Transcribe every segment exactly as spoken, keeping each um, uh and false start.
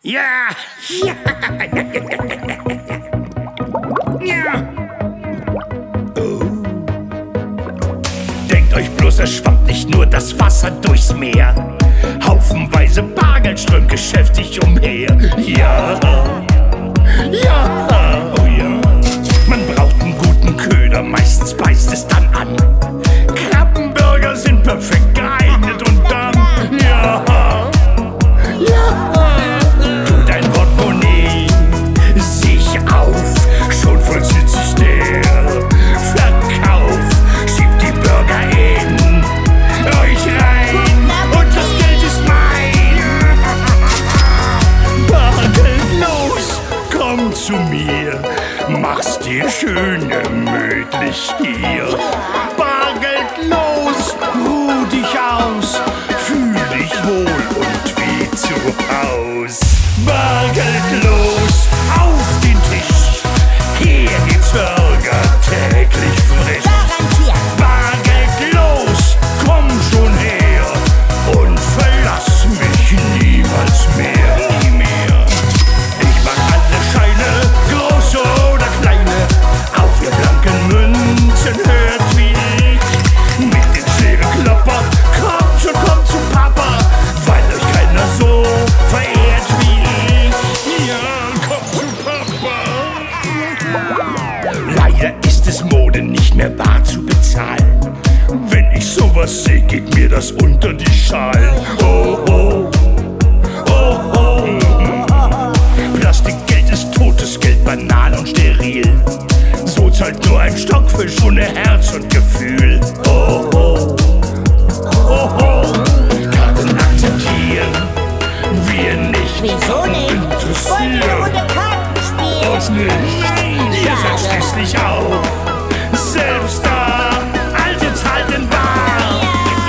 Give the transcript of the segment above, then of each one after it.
Ja, ja, ja, ja. Oh. Denkt euch bloß, es schwappt nicht nur das Wasser durchs Meer. Haufenweise Bargeld strömt geschäftig umher. Ja, ja, oh ja. Man braucht einen guten Köder, meistens beißt es dann an. Krabbenburger sind perfekt geeignet und dann, ja, ja. Tut ein Portemonnaie sich auf, schon vollzieht sich der Verkauf. Schiebt die Burger in euch rein und das Geld ist mein. Bargeld los, komm zu mir, mach's dir schön gemütlich hier. Bargeld los, ruh dich aus, fühl dich wohl und wie zu Haus. Bargeld los, auf den Tisch, hier gibt's Burger täglich frisch. Bargeld los, komm schon her und verlass mich niemals mehr, nie mehr. Ich mag alle Scheine, große oder kleine, auf ihr blanken Münzen hört wie ich. Mit den schweren Klopper, kommt schon, kommt zu Papa, weil euch keiner so verehrt wie ich. Ja, kommt zu Papa. Leider ist es Mode, nicht mehr bar zu bezahlen. Wenn ich sowas sehe, geht mir das unter die Schalen. Oh, oh, oh, oh. Plastikgeld ist totes Geld, banal und steril. So zahlt nur ein Stockfisch ohne Herz und Gefühl. Oh, oh, oh, oh. Karten akzeptieren wir nicht. Wieso nicht? Wollen wir eine Runde Karten spielen? Uns nicht. Nein, ihr seid schließlich auch selbst da. Also zahlt in Bar.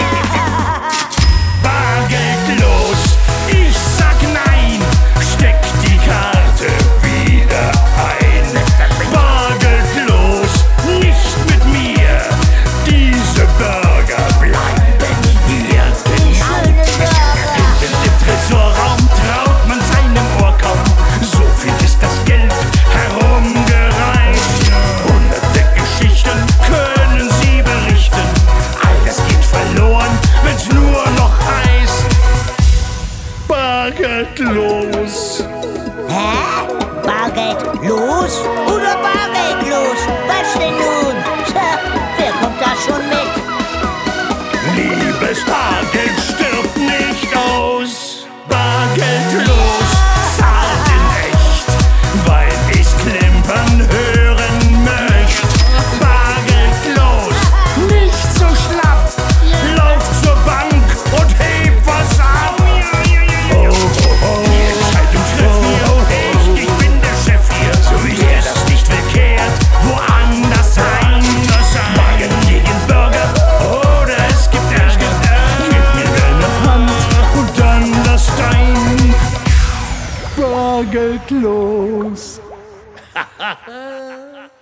Bargeld los, ich sag nein. Steck die Karte wieder ein. Bargeld los, nicht mit mir. Diese Burger bleiben hier. Hinten im Tresorraum traut man seinem Ohr kaum. So viel ist das Geld herumgereicht. Hunderte Geschichten können sie berichten. All das geht verloren, wenn's nur noch heißt Bargeld los. Hä? Bargeld los oder Bargeld los? Was denn nun? Tja, wer kommt da schon mit? Liebes Bargeld stirbt nicht aus. Bargeld los, zahlt in echt, weil ich's klimpern hören möcht. Bargeld los, nicht so schlapp, lauf zur Bank und heb was ab. Oh, oh, oh, die Entscheidung trifft ihr, ich, ich bin der Chef hier. So wie wer das nicht will, kehrt woanders sein. Bargeld gegen Burger oder es gibt Ärger. Gib mir deine Hand und dann das Stein. Bargeld los.